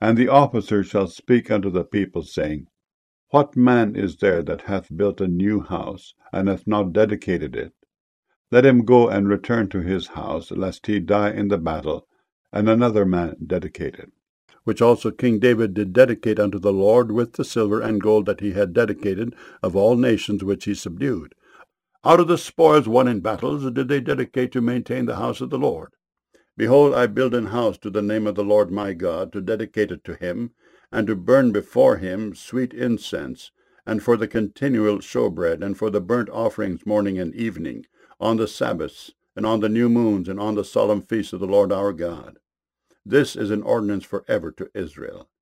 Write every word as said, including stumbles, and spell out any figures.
And the officer shall speak unto the people, saying, What man is there that hath built a new house, and hath not dedicated it? Let him go and return to his house, lest he die in the battle, and another man dedicate it. Which also King David did dedicate unto the Lord with the silver and gold that he had dedicated of all nations which he subdued. Out of the spoils won in battles did they dedicate to maintain the house of the Lord. Behold, I build an house to the name of the Lord my God, to dedicate it to him, and to burn before him sweet incense, and for the continual showbread, and for the burnt offerings morning and evening, on the Sabbaths, and on the new moons, and on the solemn feasts of the Lord our God. This is an ordinance for ever to Israel.